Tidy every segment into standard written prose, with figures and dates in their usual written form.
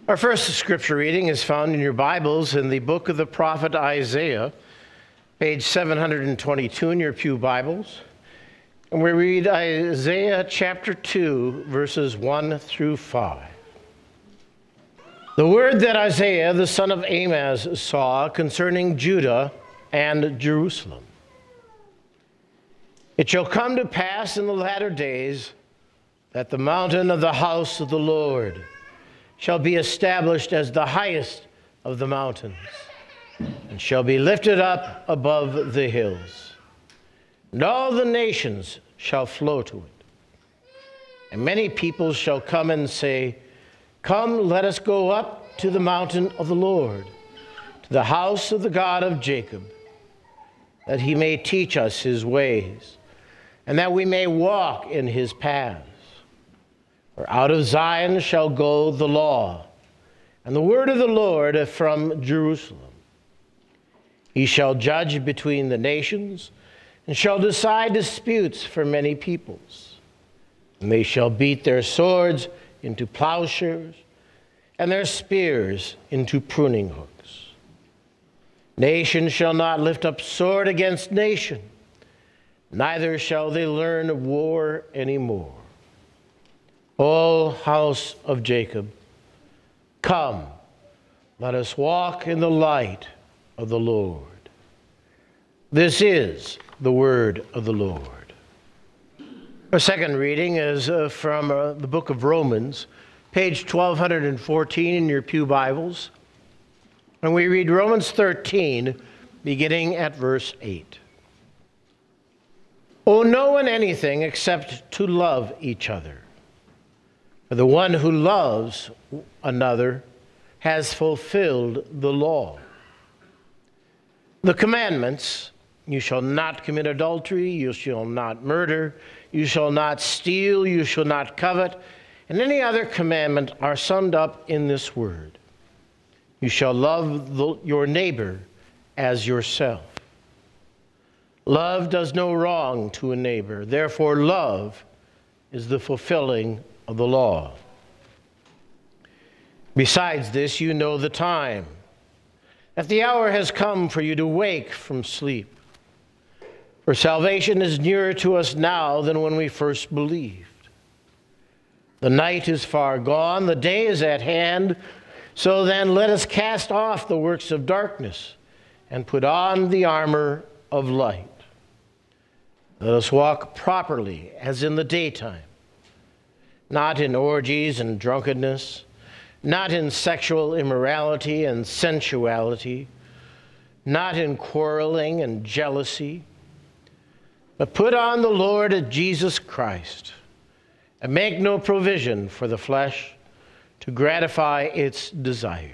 Our first scripture reading is found in your Bibles in the book of the prophet Isaiah, page 722 in your pew Bibles. And we read Isaiah chapter 2, verses 1 through 5. The word that Isaiah, the son of Amoz, saw concerning Judah and Jerusalem. It shall come to pass in the latter days that the mountain of the house of the Lord shall be established as the highest of the mountains, and shall be lifted up above the hills. And all the nations shall flow to it. And many peoples shall come and say, Come, let us go up to the mountain of the Lord, to the house of the God of Jacob, that he may teach us his ways, and that we may walk in his paths. For out of Zion shall go the law, and the word of the Lord from Jerusalem. He shall judge between the nations, and shall decide disputes for many peoples. And they shall beat their swords into plowshares, and their spears into pruning hooks. Nation shall not lift up sword against nation, neither shall they learn war anymore. O house of Jacob, come, let us walk in the light of the Lord. This is the word of the Lord. Our second reading is from the book of Romans, page 1214 in your pew Bibles. And we read Romans 13, beginning at verse 8. Owe no one anything except to love each other. For the one who loves another has fulfilled the law. The commandments, you shall not commit adultery, you shall not murder, you shall not steal, you shall not covet, and any other commandment are summed up in this word. You shall love your neighbor as yourself. Love does no wrong to a neighbor. Therefore, love is the fulfilling of the law. Besides this, you know the time, that the hour has come for you to wake from sleep. For salvation is nearer to us now than when we first believed. The night is far gone, the day is at hand. So then let us cast off the works of darkness and put on the armor of light. Let us walk properly as in the daytime, not in orgies and drunkenness, not in sexual immorality and sensuality, not in quarreling and jealousy, but put on the Lord Jesus Christ, and make no provision for the flesh to gratify its desires.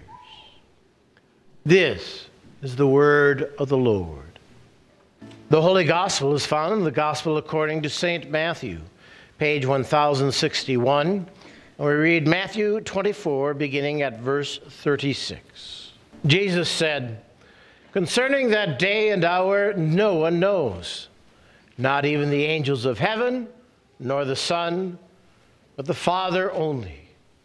This is the word of the Lord. The Holy Gospel is found in the Gospel according to St. Matthew, page 1061, and we read Matthew 24, beginning at verse 36. Jesus said, Concerning that day and hour no one knows, not even the angels of heaven, nor the Son, but the Father only.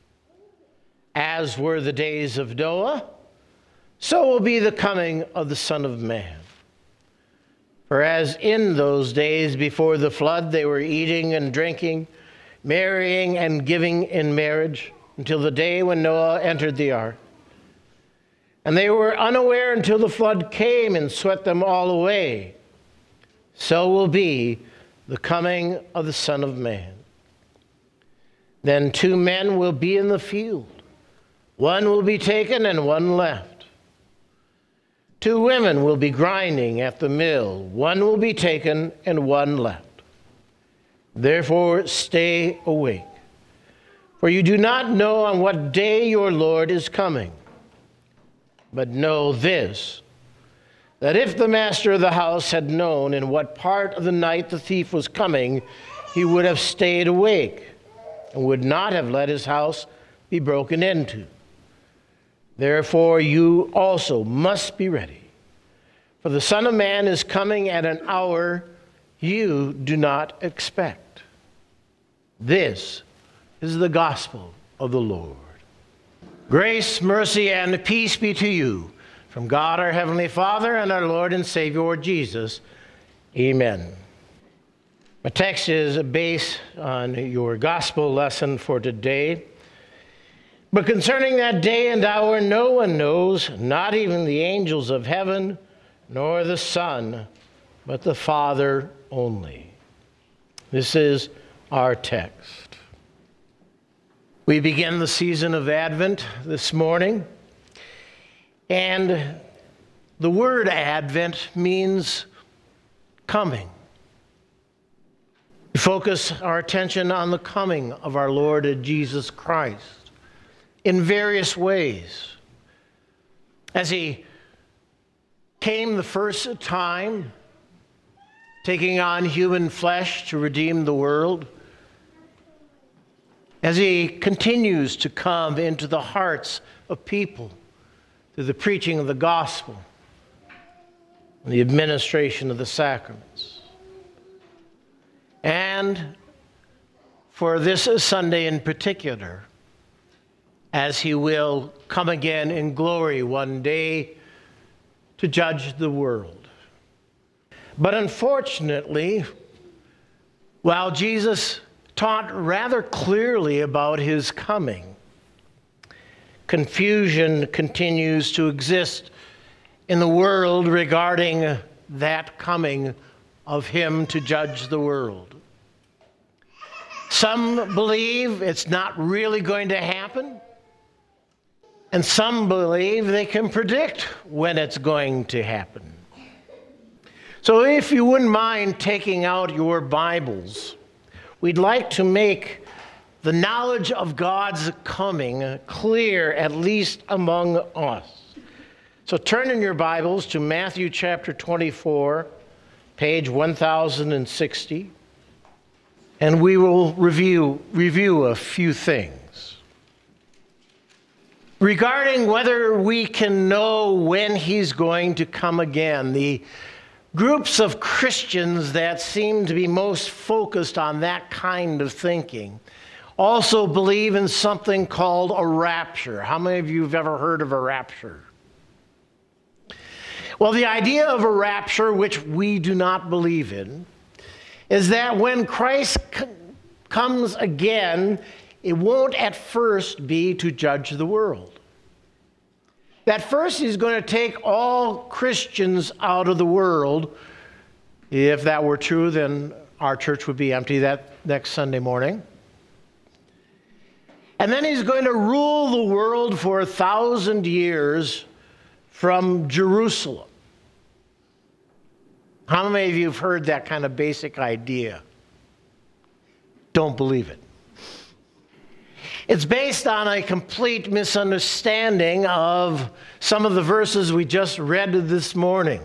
As were the days of Noah, so will be the coming of the Son of Man. For as in those days before the flood they were eating and drinking, marrying and giving in marriage, until the day when Noah entered the ark. And they were unaware until the flood came and swept them all away. So will be the coming of the Son of Man. Then 2 men will be in the field. One will be taken and one left. 2 women will be grinding at the mill. One will be taken and one left. Therefore stay awake, for you do not know on what day your Lord is coming. But know this, that if the master of the house had known in what part of the night the thief was coming, he would have stayed awake and would not have let his house be broken into. Therefore you also must be ready, for the Son of Man is coming at an hour you do not expect. This is the gospel of the Lord. Grace, mercy, and peace be to you from God our Heavenly Father and our Lord and Savior Jesus. Amen. My text is based on your gospel lesson for today. But concerning that day and hour, no one knows, not even the angels of heaven, nor the Son, but the Father only. This is our text. We begin the season of Advent this morning, and the word Advent means coming. We focus our attention on the coming of our Lord Jesus Christ in various ways. As he came the first time, taking on human flesh to redeem the world, as he continues to come into the hearts of people through the preaching of the gospel and the administration of the sacraments. And for this Sunday in particular, as he will come again in glory one day to judge the world. But unfortunately, while Jesus taught rather clearly about his coming, confusion continues to exist in the world regarding that coming of him to judge the world. Some believe it's not really going to happen, and some believe they can predict when it's going to happen. So if you wouldn't mind taking out your Bibles, we'd like to make the knowledge of God's coming clear, at least among us. So turn in your Bibles to Matthew chapter 24, page 1060, and we will review a few things. Regarding whether we can know when he's going to come again, the groups of Christians that seem to be most focused on that kind of thinking also believe in something called a rapture. How many of you have ever heard of a rapture? Well, the idea of a rapture, which we do not believe in, is that when Christ comes again, it won't at first be to judge the world. That first he's going to take all Christians out of the world. If that were true, then our church would be empty that next Sunday morning. And then he's going to rule the world for 1,000 years from Jerusalem. How many of you have heard that kind of basic idea? Don't believe it. It's based on a complete misunderstanding of some of the verses we just read this morning.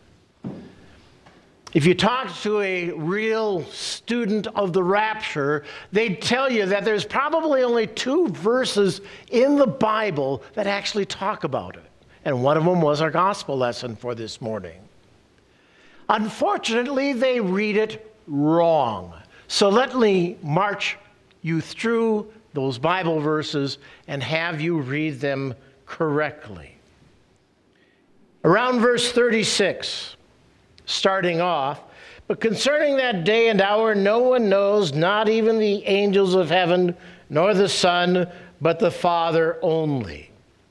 If you talk to a real student of the rapture, they'd tell you that there's probably only 2 verses in the Bible that actually talk about it. And one of them was our gospel lesson for this morning. Unfortunately, they read it wrong. So let me march you through those Bible verses and have you read them correctly. Around verse 36, starting off, but concerning that day and hour, no one knows, not even the angels of heaven, nor the Son, but the Father only.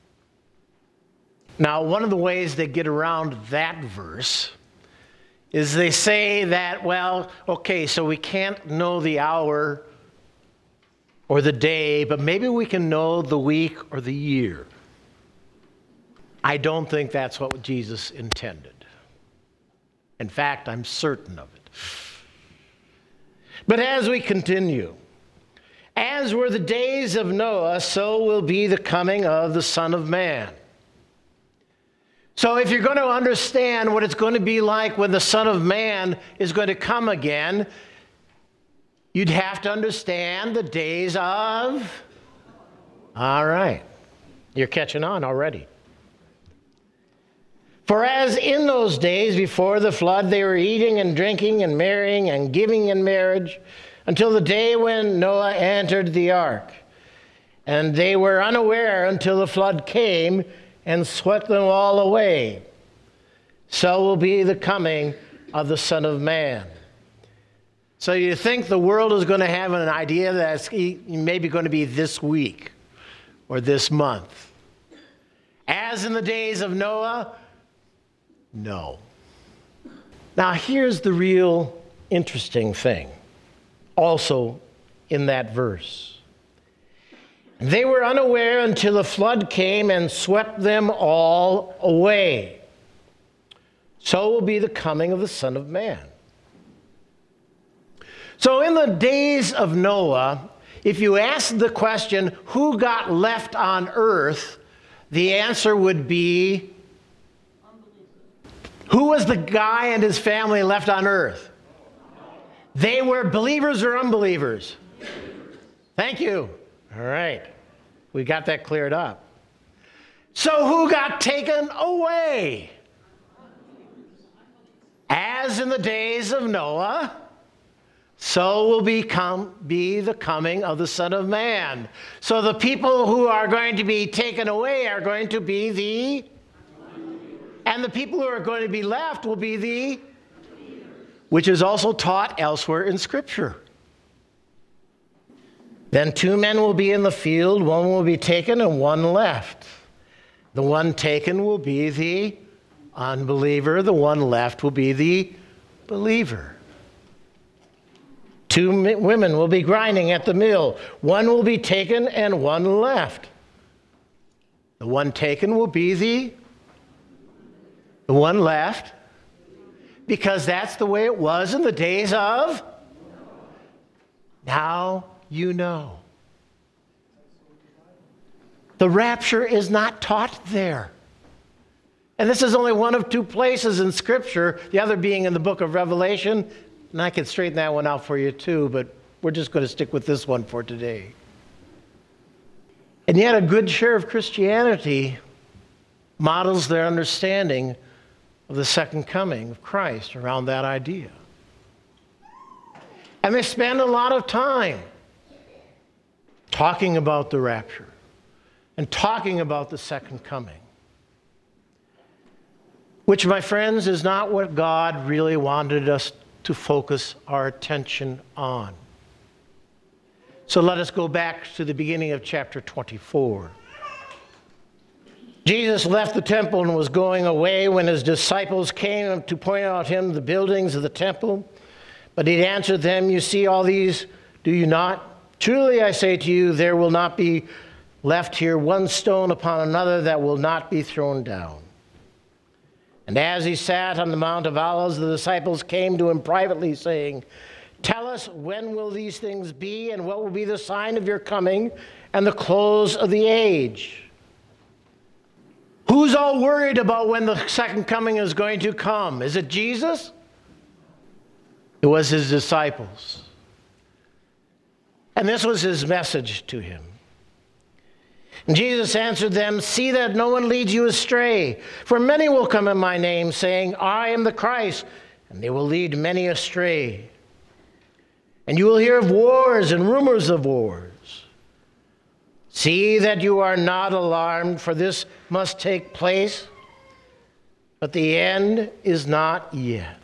Now, one of the ways they get around that verse is they say that, well, okay, so we can't know the hour or the day, but maybe we can know the week or the year. I don't think that's what Jesus intended. In fact, I'm certain of it. But as we continue, as were the days of Noah, so will be the coming of the Son of Man. So if you're going to understand what it's going to be like when the Son of Man is going to come again, you'd have to understand the days of... All right. You're catching on already. For as in those days before the flood, they were eating and drinking and marrying and giving in marriage until the day when Noah entered the ark. and they were unaware until the flood came and swept them all away. So will be the coming of the Son of Man. So you think the world is going to have an idea that's maybe going to be this week or this month? As in the days of Noah? No. Now here's the real interesting thing, also in that verse. They were unaware until the flood came and swept them all away. So will be the coming of the Son of Man. So in the days of Noah, if you ask the question, who got left on earth, the answer would be, who was the guy and his family left on earth? They were believers or unbelievers? Thank you. All right. We got that cleared up. So who got taken away? As in the days of Noah, so will be the coming of the Son of Man. So the people who are going to be taken away are going to be and the people who are going to be left will be which is also taught elsewhere in Scripture. Then 2 men will be in the field, one will be taken and one left. The one taken will be the unbeliever, the one left will be the believer. 2 women will be grinding at the mill. One will be taken and one left. The one taken will be the one left, because that's the way it was in the days of. Now you know. The rapture is not taught there. And this is only one of 2 places in Scripture, the other being in the book of Revelation. And I can straighten that one out for you too, but we're just going to stick with this one for today. And yet a good share of Christianity models their understanding of the second coming of Christ around that idea. And they spend a lot of time talking about the rapture and talking about the second coming, which, my friends, is not what God really wanted us to focus our attention on. So let us go back to the beginning of chapter 24. Jesus left the temple and was going away when his disciples came to point out him the buildings of the temple. But he answered them, "You see all these, do you not? Truly I say to you, there will not be left here one stone upon another that will not be thrown down." And as he sat on the Mount of Olives, the disciples came to him privately, saying, "Tell us, when will these things be, and what will be the sign of your coming and the close of the age?" Who's all worried about when the second coming is going to come? Is it Jesus? It was his disciples. And this was his message to him. And Jesus answered them, "See that no one leads you astray. For many will come in my name, saying, 'I am the Christ,' and they will lead many astray. And you will hear of wars and rumors of wars. See that you are not alarmed, for this must take place, but the end is not yet."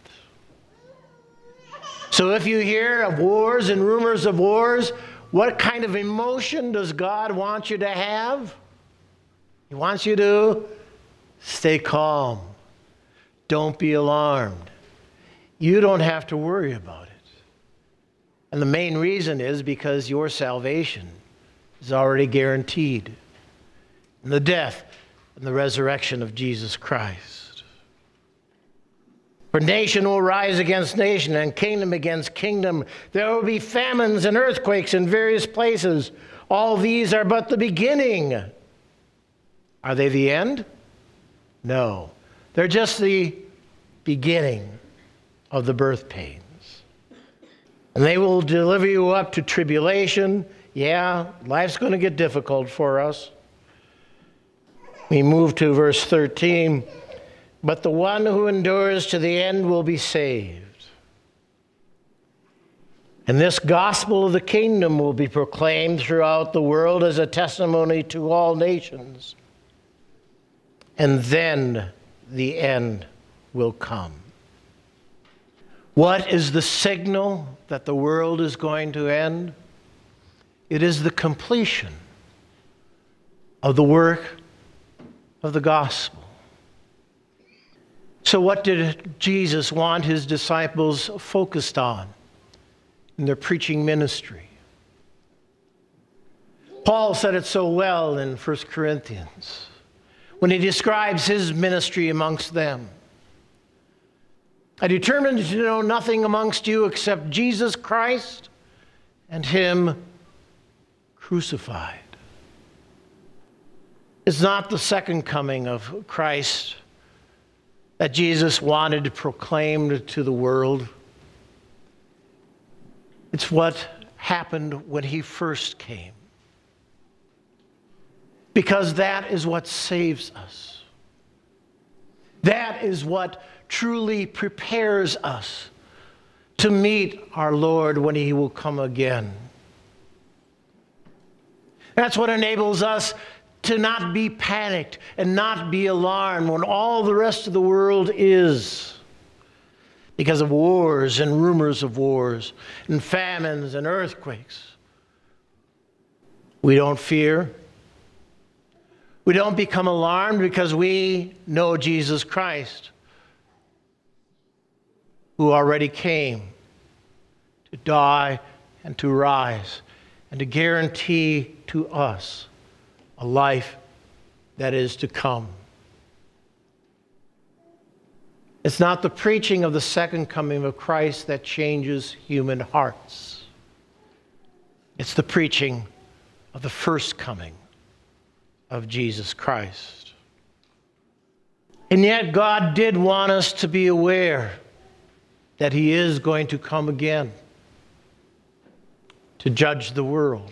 So if you hear of wars and rumors of wars, what kind of emotion does God want you to have? He wants you to stay calm. Don't be alarmed. You don't have to worry about it. And the main reason is because your salvation is already guaranteed in the death and the resurrection of Jesus Christ. For nation will rise against nation and kingdom against kingdom. There will be famines and earthquakes in various places. All these are but the beginning. Are they the end? No. They're just the beginning of the birth pains. And they will deliver you up to tribulation. Yeah, life's going to get difficult for us. We move to verse 13. But the one who endures to the end will be saved. And this gospel of the kingdom will be proclaimed throughout the world as a testimony to all nations. And then the end will come. What is the signal that the world is going to end? It is the completion of the work of the gospel. So what did Jesus want his disciples focused on in their preaching ministry? Paul said it so well in 1 Corinthians when he describes his ministry amongst them. I determined to know nothing amongst you except Jesus Christ and him crucified. It's not the second coming of Christ that Jesus wanted proclaimed to the world. It's what happened when he first came. Because that is what saves us. That is what truly prepares us to meet our Lord when he will come again. That's what enables us to not be panicked and not be alarmed when all the rest of the world is, because of wars and rumors of wars and famines and earthquakes. We don't fear. We don't become alarmed because we know Jesus Christ, who already came to die and to rise and to guarantee to us a life that is to come. It's not the preaching of the second coming of Christ that changes human hearts. It's the preaching of the first coming of Jesus Christ. And yet God did want us to be aware that he is going to come again to judge the world.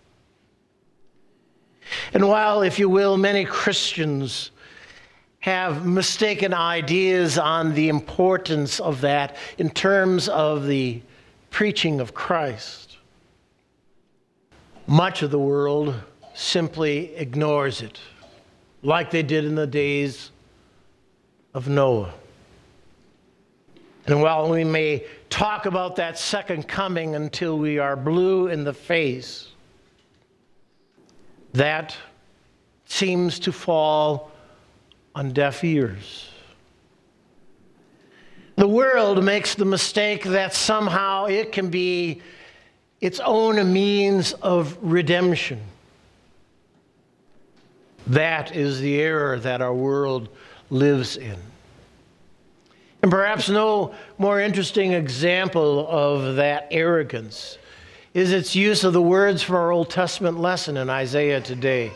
And while, if you will, many Christians have mistaken ideas on the importance of that in terms of the preaching of Christ, much of the world simply ignores it, like they did in the days of Noah. And while we may talk about that second coming until we are blue in the face, that seems to fall on deaf ears. The world makes the mistake that somehow it can be its own means of redemption. That is the error that our world lives in. And perhaps no more interesting example of that arrogance is its use of the words from our Old Testament lesson in Isaiah today.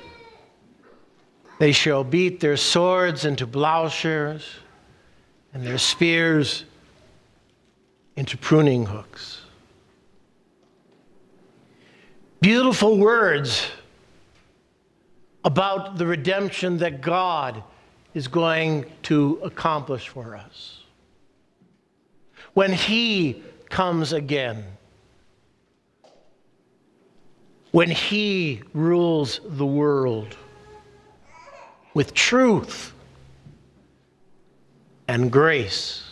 They shall beat their swords into plowshares and their spears into pruning hooks. Beautiful words about the redemption that God is going to accomplish for us when he comes again, when he rules the world with truth and grace.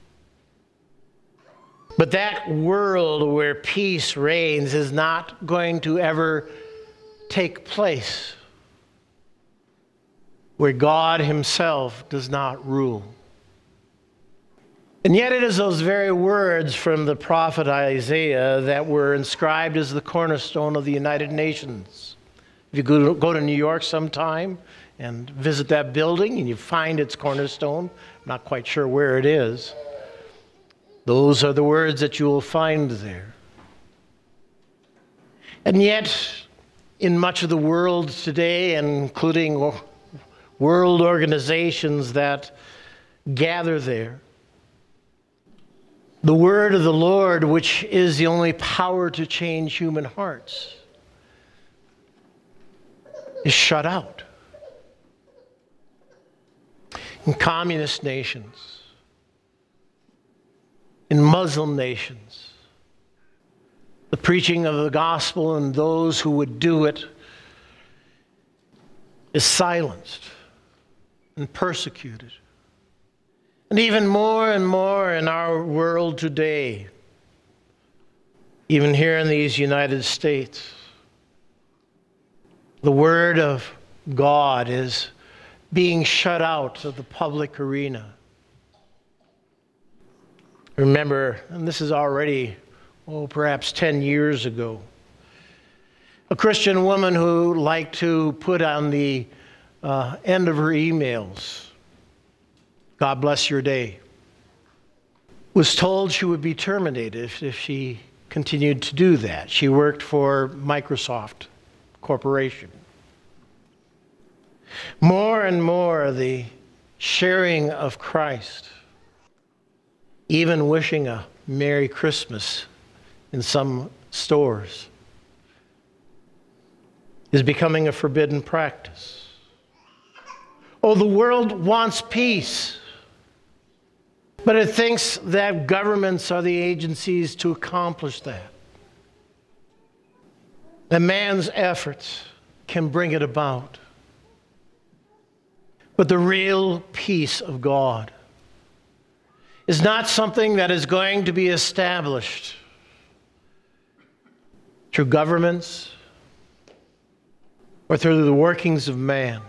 But that world where peace reigns is not going to ever take place, where God himself does not rule. And yet it is those very words from the prophet Isaiah that were inscribed as the cornerstone of the United Nations. If you go to New York sometime and visit that building and you find its cornerstone, I'm not quite sure where it is, those are the words that you will find there. And yet, in much of the world today, including world organizations that gather there, the word of the Lord, which is the only power to change human hearts, is shut out. In communist nations, in Muslim nations, The preaching of the gospel and those who would do it is silenced and persecuted. And even more and more in our world today, even here in these United States, the Word of God is being shut out of the public arena. Remember, and this is already, perhaps 10 years ago, a Christian woman who liked to put on the end of her emails, "God bless your day," was told she would be terminated if she continued to do that. She worked for Microsoft Corporation. More and more, the sharing of Christ, even wishing a Merry Christmas in some stores, is becoming a forbidden practice. Oh, the world wants peace, but it thinks that governments are the agencies to accomplish that. That man's efforts can bring it about. But the real peace of God is not something that is going to be established through governments or through the workings of man.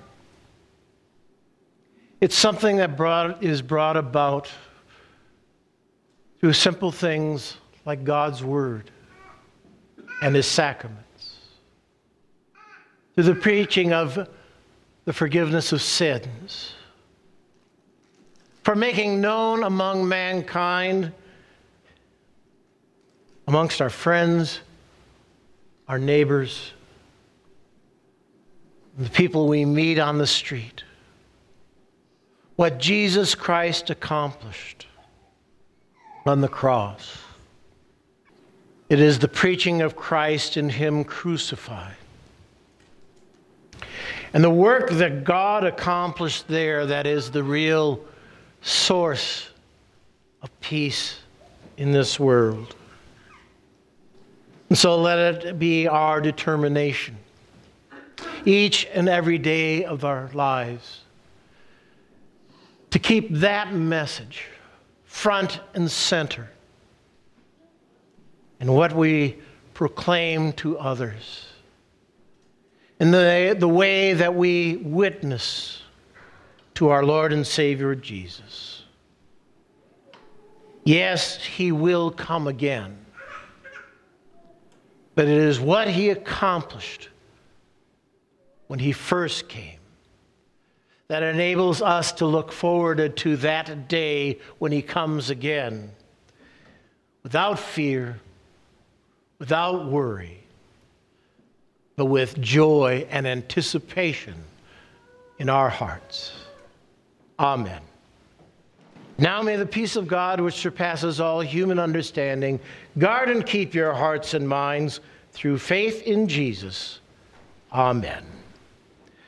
It's something that is brought about through simple things like God's Word and His sacraments, through the preaching of the forgiveness of sins, for making known among mankind, amongst our friends, our neighbors, the people we meet on the street, what Jesus Christ accomplished on the cross. It is the preaching of Christ and Him crucified. And the work that God accomplished there, that is the real source of peace in this world. And so let it be our determination, each and every day of our lives, to keep that message front and center in what we proclaim to others, in the way that we witness to our Lord and Savior Jesus. Yes, He will come again, but it is what He accomplished when He first came that enables us to look forward to that day when He comes again without fear, without worry, but with joy and anticipation in our hearts. Amen. Now may the peace of God, which surpasses all human understanding, guard and keep your hearts and minds through faith in Jesus. Amen.